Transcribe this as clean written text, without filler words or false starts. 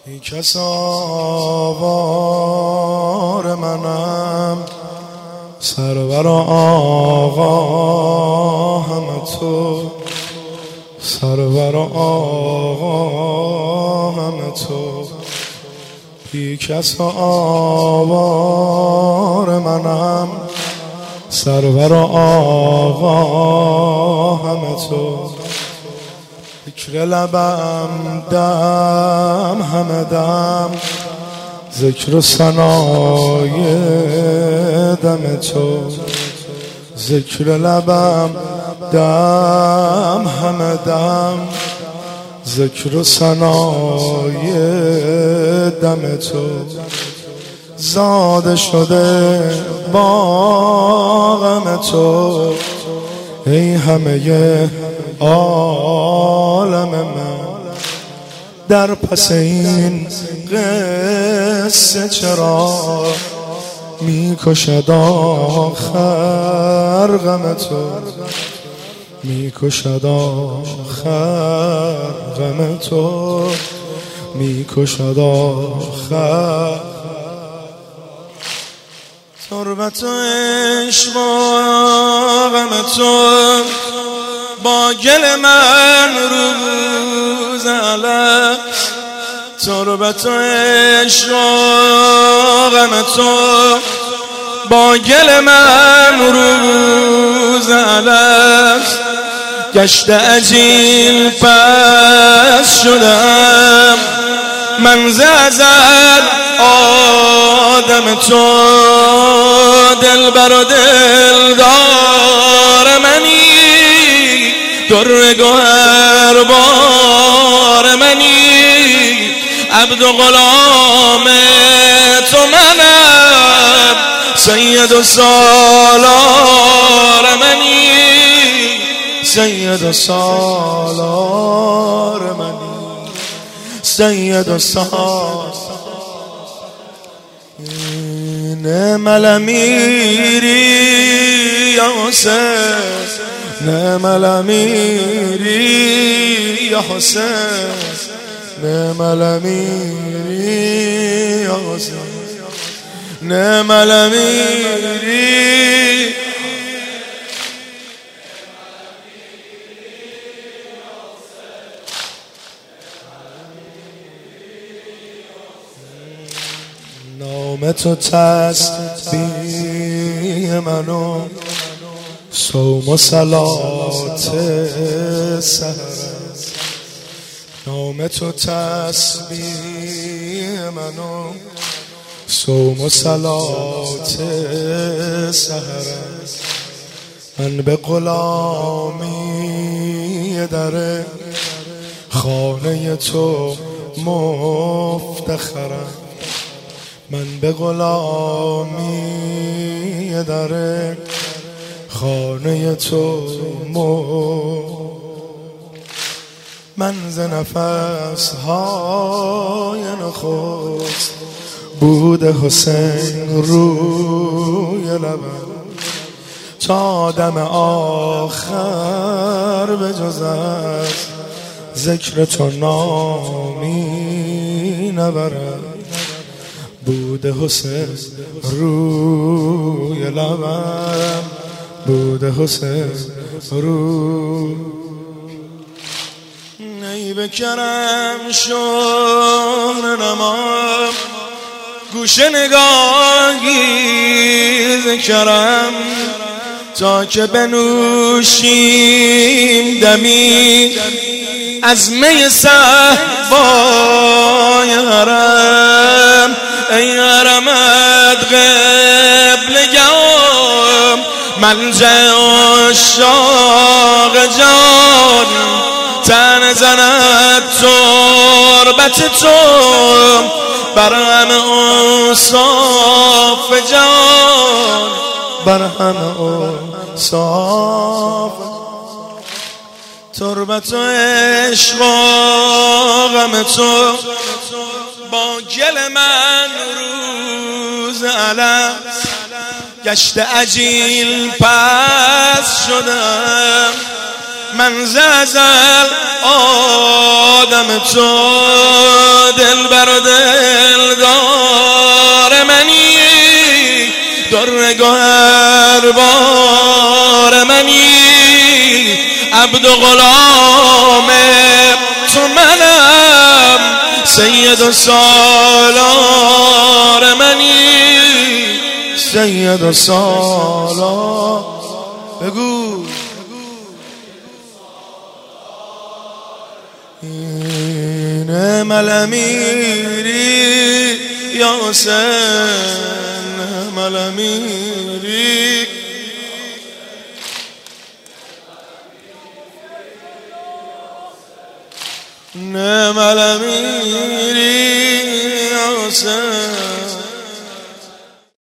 ای کس آوار منم، سرور آقا همه تو، سرور آقا همه تو. ای کس آوار منم، سرور آقا همه تو. ذکر لبم دم همه دم، ذکر و ثنای دم تو. ذکر لبم دم همه دم، ذکر و ثنای دم تو. زاده شده با غم تو، ای همه عالم من. در پس این قصه چرا میکشد آخر غم تو، میکشد آخر غم تو، میکشد آخر. تربت و عشق و غم تو، با گل من روز علف. تربت و عشق و غم تو، با گل من روز علف. گشت عجیل پس شدم من ز ازل آدم تو. دلبر و دلدار منی، در گوهر بار منی. عبد و غلام تو منم، سید و سالار منی، سید و سالار منی، سید و سالار. نعم الامیری یا حسین، نعم الامیری یا حسین، نعم الامیری یا حسین، نعم الامیری. نام تو تسبیح منو، صوم و صلات سحر. نام تو تسبیح منو، صوم و صلات سحر. من به غلامی در خانه تو مفتخرم. من به غلامی در خانه تو من ز نفس های نخست بود حسین روی لبم. تا دم آخر به جز از ذکر تو نامی نبرم. بود حسین روی لبم، بود حسین روی. ای بکرم شهر نمام، گوشه نگاهی ذکرم. تا که بنوشیم دمی از می صهبای حرم. ای حرمت قبلگاه، ملجأ عشاق جان. تن زند تربت تو بر همه اوصاف جان، بر همه اوصاف. تربت و عشق و غم تو، با گل من روز علف. گشت عجیل پس شدم من ز ازل آدم تو، دلبر و نگاه اربار منی، عبد و غلام تو منم، سید و سالار منی، سید و سالار. بگو نعم الامیری یا حسین، نعم الامیری. نعم الامیری یا حسین.